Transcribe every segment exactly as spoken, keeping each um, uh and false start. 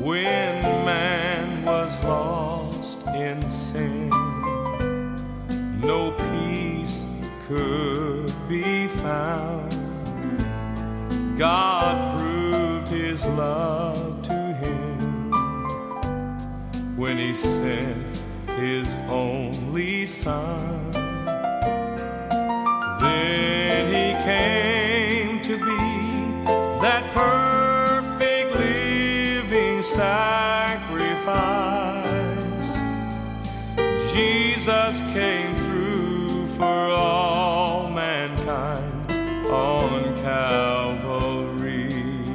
when man was lost in sin. No peace could be found. God proved his love to him when he sent his only Son. Then he came to be that perfect living sacrifice. Jesus came through for all mankind on Calvary.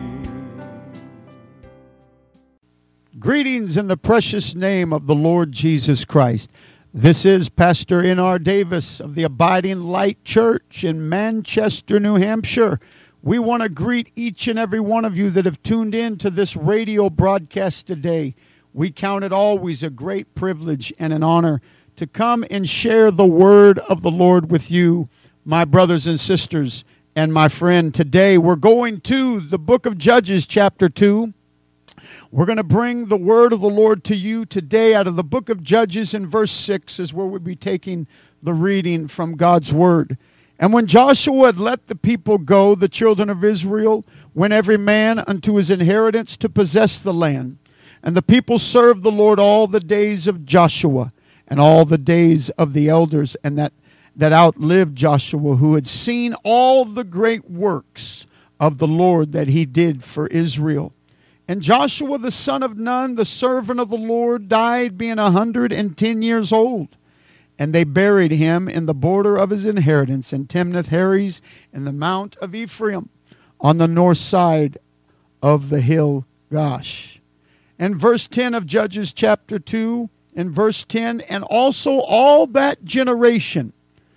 Greetings in the precious name of the Lord Jesus Christ. This is Pastor N R Davis of the Abiding Light Church in Manchester, New Hampshire. We want to greet each and every one of you that have tuned in to this radio broadcast today. We count it always a great privilege and an honor to come and share the word of the Lord with you, my brothers and sisters, and my friend. Today we're going to the book of Judges, chapter two. We're going to bring the word of the Lord to you today out of the book of Judges, in verse six is where we'll be taking the reading from God's word. And when Joshua had let the people go, the children of Israel went every man unto his inheritance to possess the land. And the people served the Lord all the days of Joshua and all the days of the elders, and that, that outlived Joshua, who had seen all the great works of the Lord that he did for Israel. And Joshua the son of Nun, the servant of the Lord, died being a hundred and ten years old. And they buried him in the border of his inheritance in Timnath-Heres in the mount of Ephraim on the north side of the hill Gosh. And verse ten of Judges chapter two, in verse ten, and also all that generation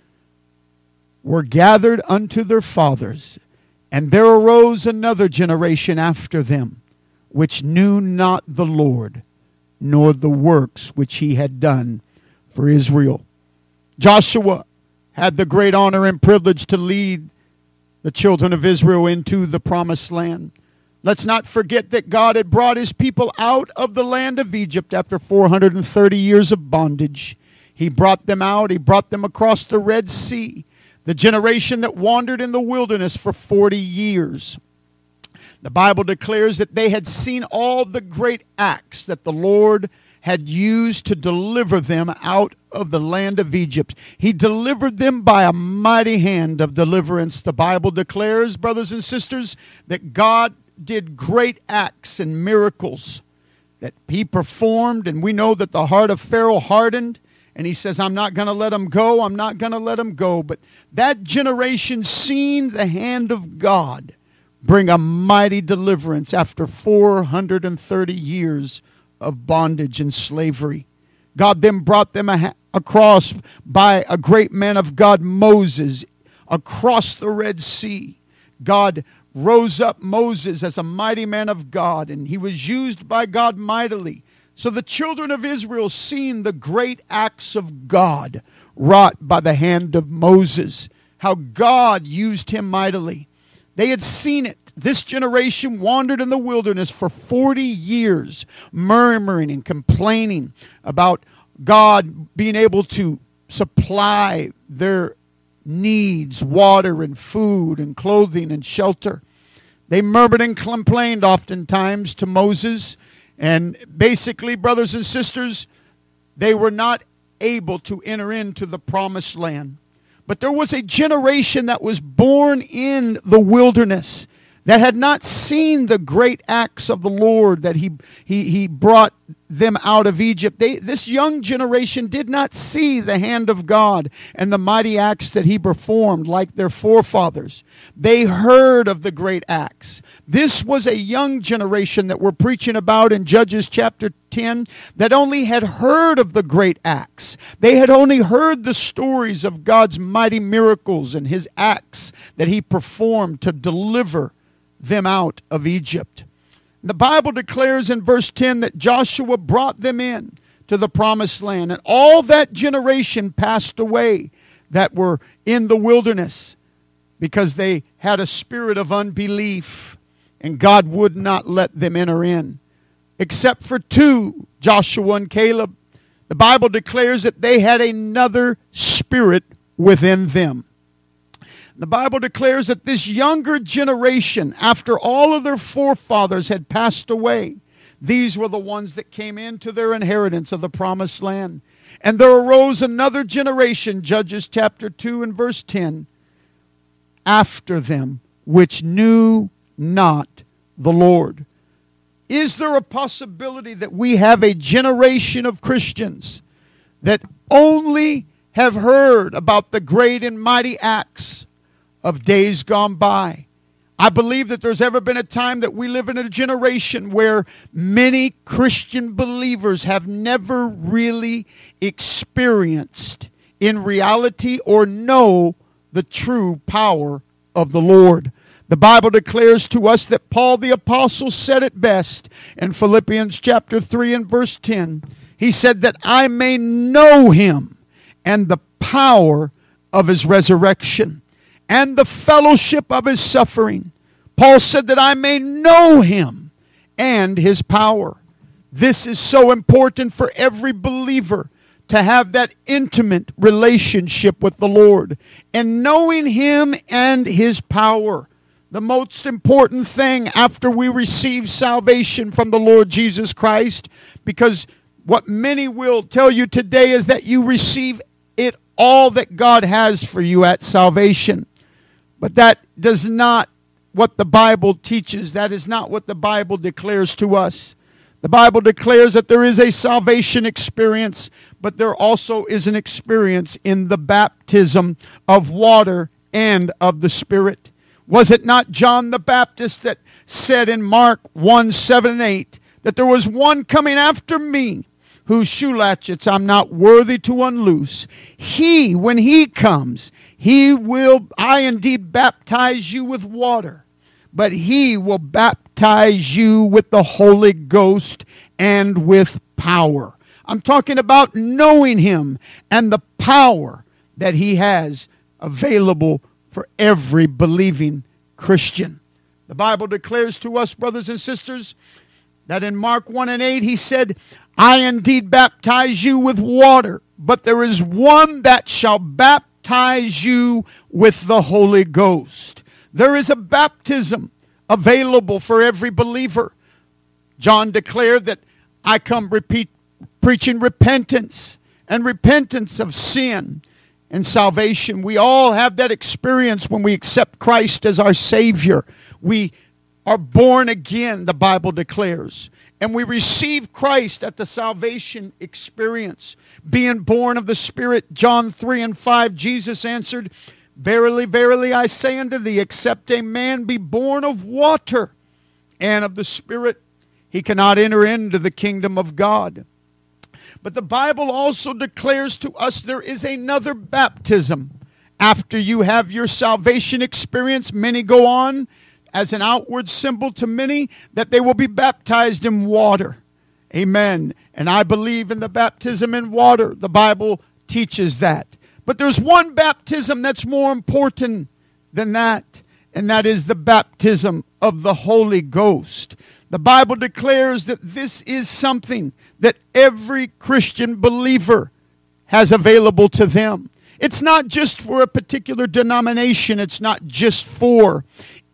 were gathered unto their fathers, and there arose another generation after them, which knew not the Lord, nor the works which he had done for Israel. Joshua had the great honor and privilege to lead the children of Israel into the promised land. Let's not forget that God had brought his people out of the land of Egypt after four hundred thirty years of bondage. He brought them out. He brought them across the Red Sea, the generation that wandered in the wilderness for forty years. The Bible declares that they had seen all the great acts that the Lord had used to deliver them out of the land of Egypt. He delivered them by a mighty hand of deliverance. The Bible declares, brothers and sisters, that God did great acts and miracles that he performed. And we know that the heart of Pharaoh hardened. And he says, I'm not going to let them go. I'm not going to let them go. But that generation seen the hand of God bring a mighty deliverance after four hundred thirty years of bondage and slavery. God then brought them a- across by a great man of God, Moses, across the Red Sea. God rose up Moses as a mighty man of God, and he was used by God mightily. So the children of Israel seen the great acts of God wrought by the hand of Moses, how God used him mightily. They had seen it. This generation wandered in the wilderness for forty years, murmuring and complaining about God being able to supply their needs, water and food and clothing and shelter. They murmured and complained oftentimes to Moses. And basically, brothers and sisters, they were not able to enter into the promised land. But there was a generation that was born in the wilderness that had not seen the great acts of the Lord that he, he, he brought them out of Egypt. They, this young generation did not see the hand of God and the mighty acts that he performed like their forefathers. They heard of the great acts. This was a young generation that we're preaching about in Judges chapter ten that only had heard of the great acts. They had only heard the stories of God's mighty miracles and his acts that he performed to deliver them out of Egypt. The Bible declares in verse ten that Joshua brought them in to the promised land, and all that generation passed away that were in the wilderness because they had a spirit of unbelief, and God would not let them enter in. except for two, Joshua and Caleb. The Bible declares that they had another spirit within them. The Bible declares that this younger generation, after all of their forefathers had passed away, these were the ones that came into their inheritance of the promised land. And there arose another generation, Judges chapter two and verse ten, after them, which knew not the Lord. Is there a possibility that we have a generation of Christians that only have heard about the great and mighty acts of days gone by? I believe that there's ever been a time that we live in a generation where many Christian believers have never really experienced in reality or know the true power of the Lord. The Bible declares to us that Paul the Apostle said it best in Philippians chapter three and verse ten. He said that I may know him and the power of his resurrection and the fellowship of his suffering. Paul said that I may know him and his power. This is so important for every believer, to have that intimate relationship with the Lord and knowing him and his power. The most important thing after we receive salvation from the Lord Jesus Christ, because what many will tell you today is that you receive it all that God has for you at salvation. But that does not what the Bible teaches. That is not what the Bible declares to us. The Bible declares that there is a salvation experience, but there also is an experience in the baptism of water and of the Spirit. Was it not John the Baptist that said in Mark one, seven and eight that there was one coming after me whose shoe latchets I'm not worthy to unloose? He, when he comes, he will, I indeed baptize you with water, but he will baptize you with the Holy Ghost and with power. I'm talking about knowing him and the power that he has available for every believing Christian. The Bible declares to us, brothers and sisters, that in Mark one and eight he said, I indeed baptize you with water, but there is one that shall baptize you with the Holy Ghost. There is a baptism available for every believer. John declared that I come repeat, preaching repentance and repentance of sin and salvation. We all have that experience when we accept Christ as our Savior. We are born again, the Bible declares. And we receive Christ at the salvation experience. Being born of the Spirit, John three and five, Jesus answered, Verily, verily, I say unto thee, except a man be born of water and of the Spirit, he cannot enter into the kingdom of God. But the Bible also declares to us there is another baptism. After you have your salvation experience, many go on as an outward symbol to many that they will be baptized in water. Amen. And I believe in the baptism in water. The Bible teaches that. But there's one baptism that's more important than that, and that is the baptism of the Holy Ghost. The Bible declares that this is something that every Christian believer has available to them. It's not just for a particular denomination. It's not just for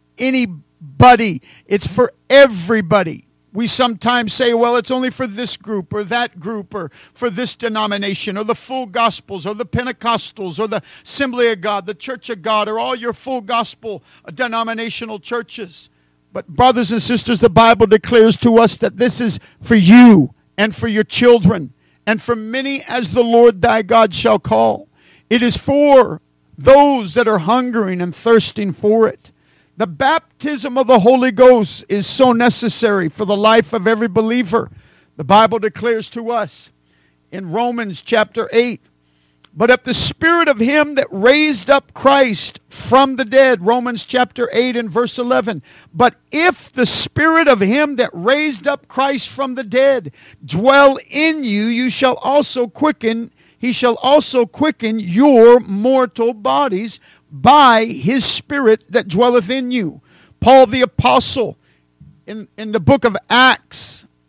anybody. It's for everybody. We sometimes say, well, it's only for this group or that group or for this denomination or the full gospels or the Pentecostals or the Assembly of God, the Church of God, or all your full gospel denominational churches. But brothers and sisters, the Bible declares to us that this is for you and for your children and for many as the Lord thy God shall call. It is for those that are hungering and thirsting for it. The baptism of the Holy Ghost is so necessary for the life of every believer. The Bible declares to us in Romans chapter eight, but if the Spirit of him that raised up Christ from the dead, Romans chapter eight and verse eleven, but if the Spirit of him that raised up Christ from the dead dwell in you, you shall also quicken, he shall also quicken your mortal bodies by his Spirit that dwelleth in you. Paul the Apostle in, in the book of Acts,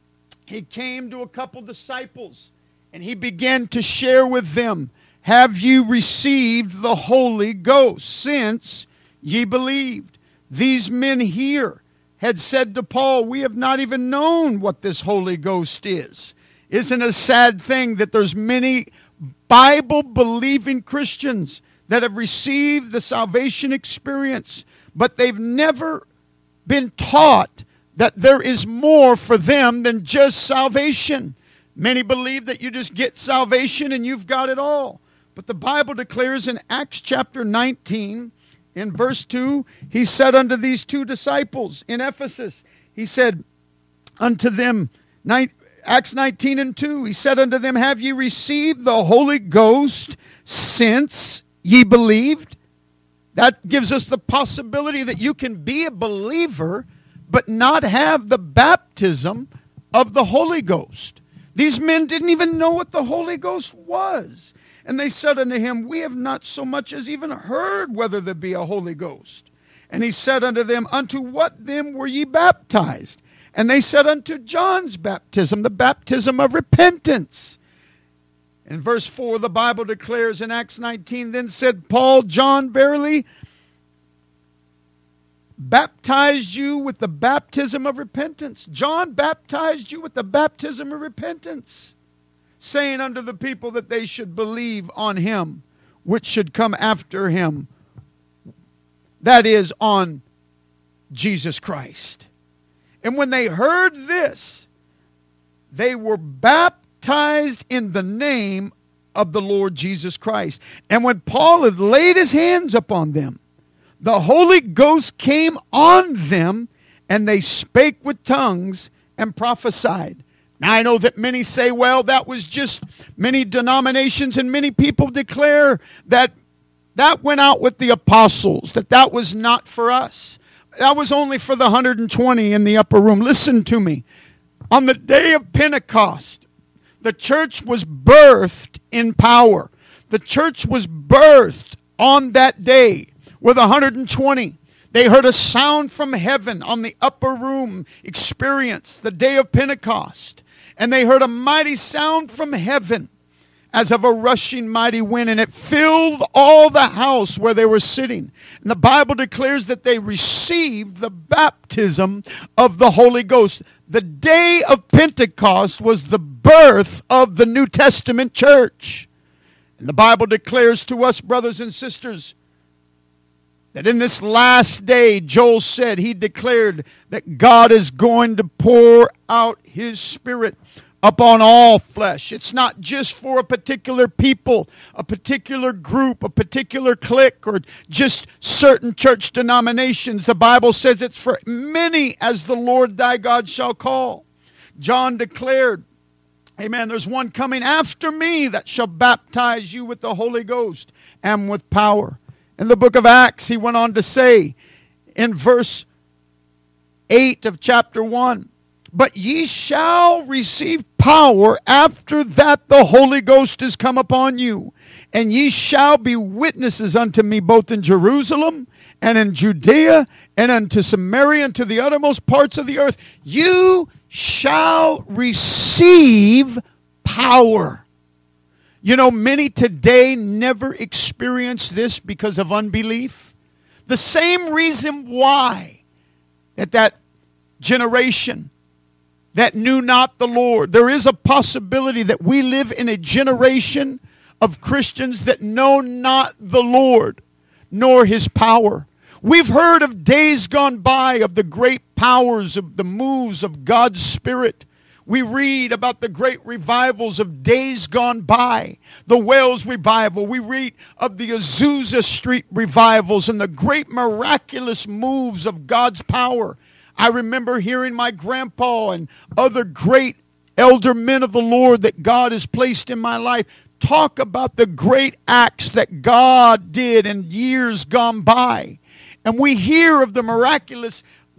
he came to a couple disciples and he began to share with them, have you received the Holy Ghost since ye believed? These men here had said to Paul, we have not even known what this Holy Ghost is. Isn't it a sad thing that there's many Bible-believing Christians that have received the salvation experience, but they've never been taught that there is more for them than just salvation. Many believe that you just get salvation and you've got it all. But the Bible declares in Acts chapter nineteen, in verse two, he said unto these two disciples in Ephesus, he said unto them, Acts nineteen and two, he said unto them, have ye received the Holy Ghost since ye believed? That gives us the possibility that you can be a believer but not have the baptism of the Holy Ghost. These men didn't even know what the Holy Ghost was. And they said unto him, we have not so much as even heard whether there be a Holy Ghost. And he said unto them, unto what then were ye baptized? And they said, unto John's baptism, the baptism of repentance. In verse four, the Bible declares in Acts nineteen, then said Paul, John verily baptized you with the baptism of repentance. John baptized you with the baptism of repentance, saying unto the people that they should believe on him, which should come after him, that is, on Jesus Christ. And when they heard this, they were baptized in the name of the Lord Jesus Christ. And when Paul had laid his hands upon them, the Holy Ghost came on them, and they spake with tongues and prophesied. Now I know that many say, well, that was just many denominations and many people declare that that went out with the apostles, that that was not for us. That was only for the one hundred twenty in the upper room. Listen to me. On the day of Pentecost, the church was birthed in power. The church was birthed on that day with one hundred twenty. They heard a sound from heaven on the upper room experience, the day of Pentecost. And they heard a mighty sound from heaven as of a rushing mighty wind, and it filled all the house where they were sitting. And the Bible declares that they received the baptism of the Holy Ghost. The day of Pentecost was the birth of the New Testament church. And the Bible declares to us, brothers and sisters, that in this last day, Joel said, he declared that God is going to pour out his Spirit upon all flesh. It's not just for a particular people, a particular group, a particular clique, or just certain church denominations. The Bible says it's for many as the Lord thy God shall call. John declared, amen, there's one coming after me that shall baptize you with the Holy Ghost and with power. In the book of Acts, he went on to say in verse eight of chapter one, but ye shall receive power after that the Holy Ghost is come upon you, and ye shall be witnesses unto me both in Jerusalem and in Judea and unto Samaria and to the uttermost parts of the earth. You shall receive power. You know, many today never experience this because of unbelief. The same reason why that that generation that knew not the Lord. There is a possibility that we live in a generation of Christians that know not the Lord, nor his power. We've heard of days gone by of the great powers of the moves of God's Spirit. We read about the great revivals of days gone by, the Wales revival. We read of the Azusa Street revivals and the great miraculous moves of God's power. I remember hearing my grandpa and other great elder men of the Lord that God has placed in my life talk about the great acts that God did in years gone by. And we hear of the miraculous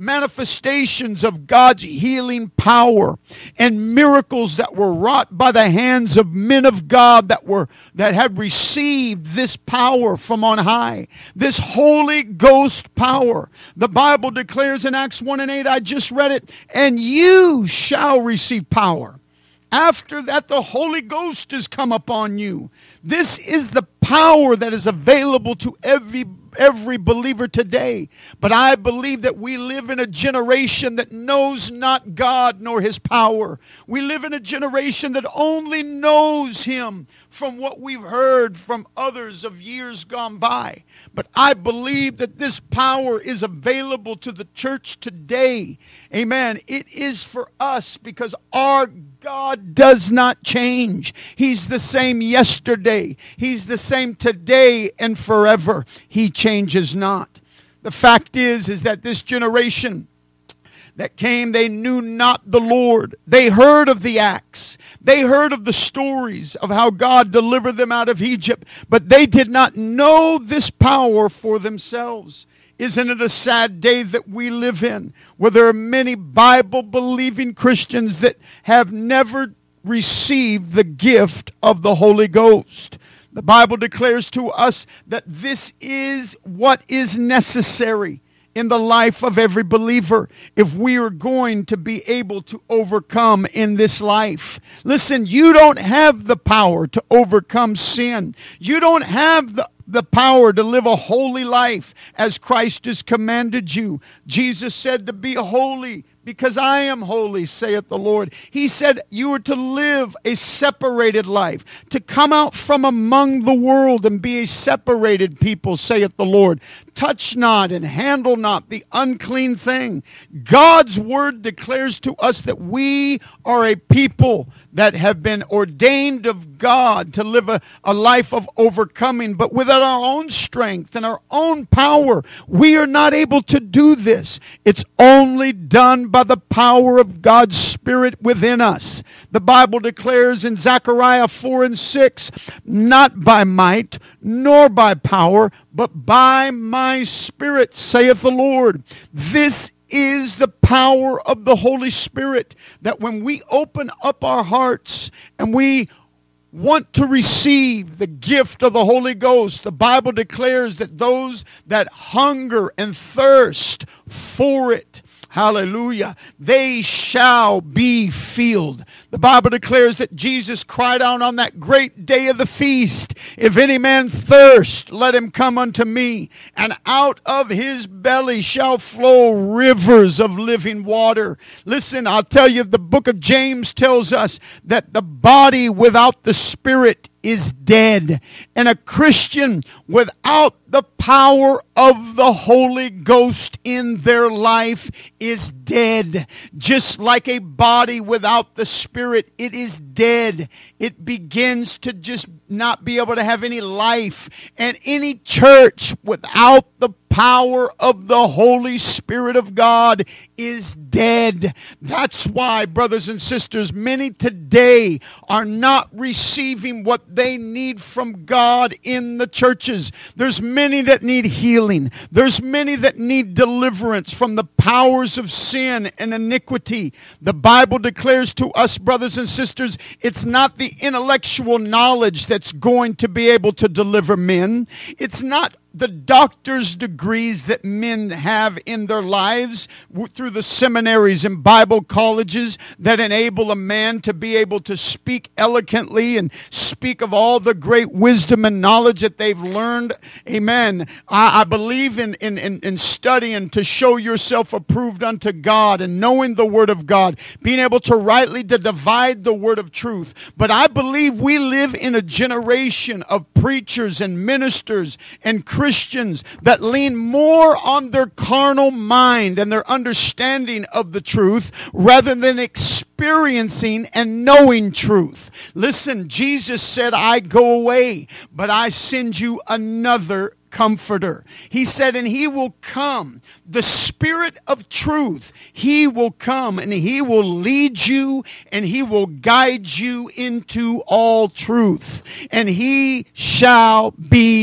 manifestations of God's healing power and miracles that were wrought by the hands of men of God that were that had received this power from on high, this Holy Ghost power. The Bible declares in Acts one and eight, I just read it, and you shall receive power. After that, the Holy Ghost has come upon you. This is the power that is available to every every believer today. But I believe that we live in a generation that knows not God nor His power. We live in a generation that only knows Him from what we've heard from others of years gone by. But I believe that this power is available to the church today. Amen. It is for us because our God does not change. He's the same yesterday. He's the same today and forever. He changes not. The fact is, is that this generation that came, they knew not the Lord. They heard of the acts. They heard of the stories of how God delivered them out of Egypt, but they did not know this power for themselves. Isn't it a sad day that we live in, where there are many Bible-believing Christians that have never received the gift of the Holy Ghost? The Bible declares to us that this is what is necessary in the life of every believer if we are going to be able to overcome in this life. Listen, you don't have the power to overcome sin. You don't have the the power to live a holy life as Christ has commanded you. Jesus said to be holy because I am holy, saith the Lord. He said you are to live a separated life, to come out from among the world and be a separated people, saith the Lord. Touch not and handle not the unclean thing. God's word declares to us that we are a people that have been ordained of God to live a, a life of overcoming, but without our own strength and our own power, we are not able to do this. It's only done by the power of God's Spirit within us. The Bible declares in Zechariah four and six, not by might nor by power, but by my Spirit, saith the Lord. This is the power of the Holy Spirit, that when we open up our hearts and we want to receive the gift of the Holy Ghost, the Bible declares that those that hunger and thirst for it, hallelujah, they shall be filled. The Bible declares that Jesus cried out on that great day of the feast, if any man thirst, let him come unto me, and out of his belly shall flow rivers of living water. Listen, I'll tell you, the book of James tells us that the body without the Spirit is dead, and a Christian without the power of the Holy Ghost in their life is dead. Just like a body without the Spirit, it is dead. It begins to just not be able to have any life. And any church without the power of the Holy Spirit of God is dead. That's why, brothers and sisters, many today are not receiving what they need from God in the churches. There's many that need healing. There's many that need deliverance from the powers of sin and iniquity. The Bible declares to us, brothers and sisters, it's not the intellectual knowledge that's going to be able to deliver men. It's not the doctor's degrees that men have in their lives through the seminaries and Bible colleges that enable a man to be able to speak eloquently and speak of all the great wisdom and knowledge that they've learned. Amen. I, I believe in, in, in, in studying to show yourself approved unto God and knowing the Word of God, being able to rightly to divide the Word of truth. But I believe we live in a generation of preachers and ministers and Christians Christians that lean more on their carnal mind and their understanding of the truth rather than experiencing and knowing truth. Listen, Jesus said, I go away, but I send you another Comforter. He said, and he will come, the Spirit of truth. He will come and he will lead you and he will guide you into all truth. And he shall be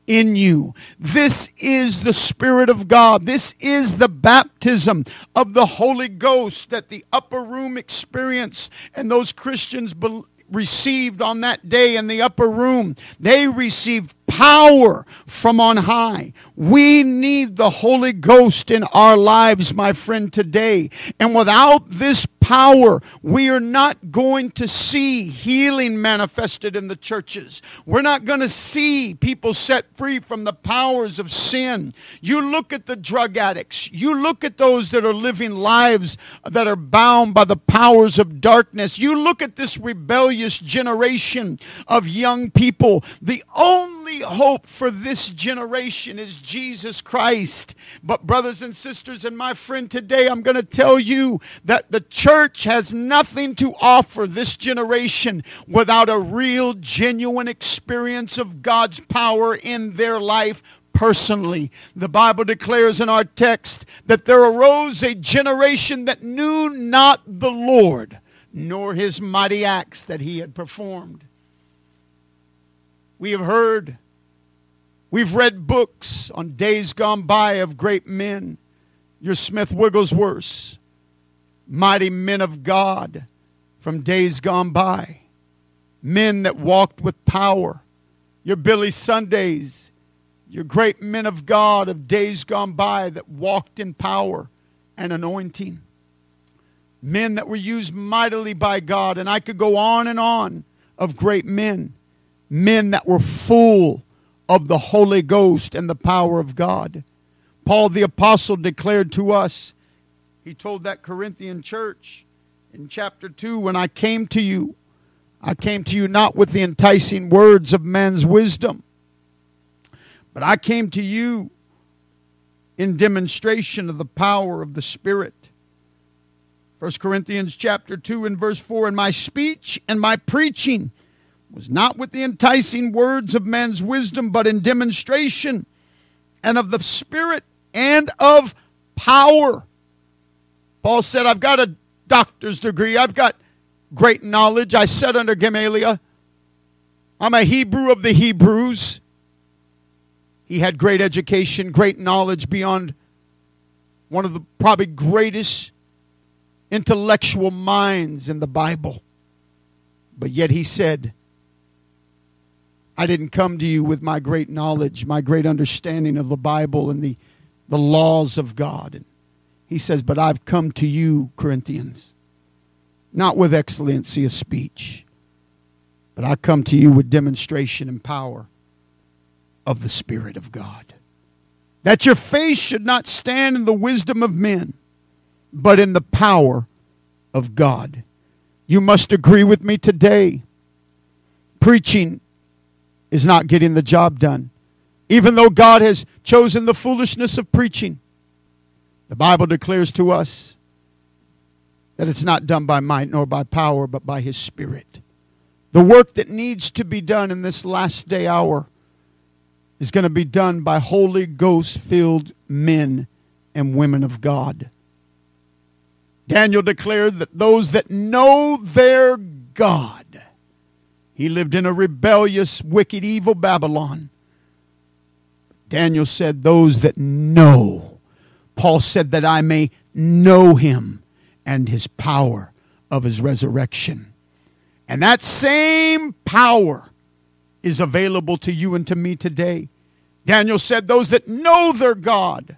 in you. This is the Spirit of God. This is the baptism of the Holy Ghost that the upper room experienced and those Christians be- received on that day in the upper room. They received power from on high. We need the Holy Ghost in our lives, my friend, today. And without this power, we are not going to see healing manifested in the churches. We're not going to see people set free from the powers of sin. You look at the drug addicts. You look at those that are living lives that are bound by the powers of darkness. You look at this rebellious generation of young people. The only hope for this generation is Jesus Christ. But brothers and sisters and my friend, today I'm going to tell you that the church has nothing to offer this generation without a real, genuine experience of God's power in their life personally. The Bible declares in our text that there arose a generation that knew not the Lord, nor his mighty acts that he had performed. We have heard, we've read books on days gone by of great men. Your Smith Wigglesworths, mighty men of God from days gone by. Men that walked with power. Your Billy Sundays, your great men of God of days gone by that walked in power and anointing. Men that were used mightily by God. And I could go on and on of great men. Men that were full of the Holy Ghost and the power of God. Paul the Apostle declared to us, he told that Corinthian church in chapter two, when I came to you, I came to you not with the enticing words of man's wisdom, but I came to you in demonstration of the power of the Spirit. First Corinthians chapter two and verse four, and my speech and my preaching was not with the enticing words of man's wisdom, but in demonstration and of the Spirit and of power. Paul said, I've got a doctor's degree. I've got great knowledge. I sat under Gamaliel. I'm a Hebrew of the Hebrews. He had great education, great knowledge beyond one of the probably greatest intellectual minds in the Bible. But yet he said, I didn't come to you with my great knowledge, my great understanding of the Bible and the, the laws of God. And he says, but I've come to you, Corinthians, not with excellency of speech, but I come to you with demonstration and power of the Spirit of God. That your faith should not stand in the wisdom of men, but in the power of God. You must agree with me today. Preaching is not getting the job done. Even though God has chosen the foolishness of preaching, the Bible declares to us that it's not done by might nor by power, but by His Spirit. The work that needs to be done in this last day hour is going to be done by Holy Ghost-filled men and women of God. Daniel declared that those that know their God, he lived in a rebellious, wicked, evil Babylon. Daniel said, those that know. Paul said that I may know him and his power of his resurrection. And that same power is available to you and to me today. Daniel said, those that know their God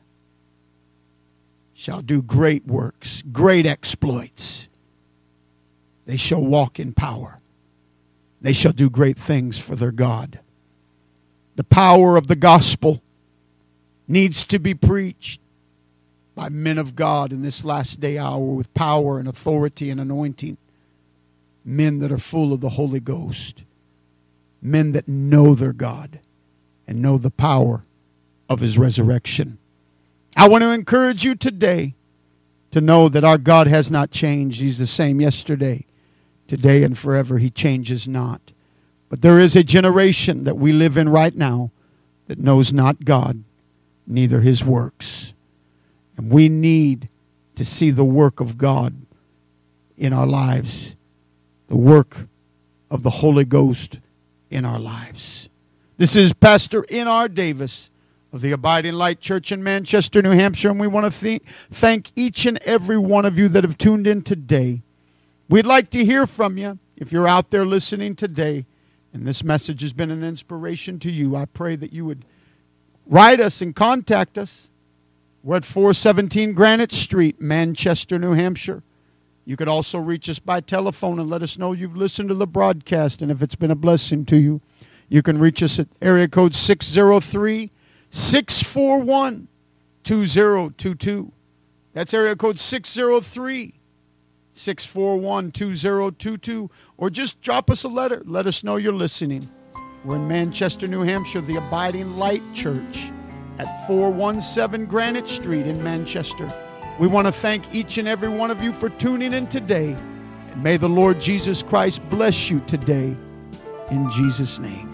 shall do great works, great exploits. They shall walk in power. They shall do great things for their God. The power of the gospel needs to be preached by men of God in this last day hour with power and authority and anointing. Men that are full of the Holy Ghost. Men that know their God and know the power of His resurrection. I want to encourage you today to know that our God has not changed. He's the same yesterday, today, and forever. He changes not. But there is a generation that we live in right now that knows not God, neither His works. And we need to see the work of God in our lives, the work of the Holy Ghost in our lives. This is Pastor N R Davis of the Abiding Light Church in Manchester, New Hampshire, and we want to th- thank each and every one of you that have tuned in today. We'd like to hear from you. If you're out there listening today and this message has been an inspiration to you, I pray that you would write us and contact us. We're at four seventeen Granite Street, Manchester, New Hampshire. You could also reach us by telephone and let us know you've listened to the broadcast and if it's been a blessing to you. You can reach us at area code six oh three, six four one, two oh two two. That's area code six oh three, six four one, two oh two two. Or just drop us a letter. Let us know you're listening. We're in Manchester, New Hampshire, the Abiding Light Church at four seventeen Granite Street in Manchester. We want to thank each and every one of you for tuning in today. And may the Lord Jesus Christ bless you today. In Jesus' name.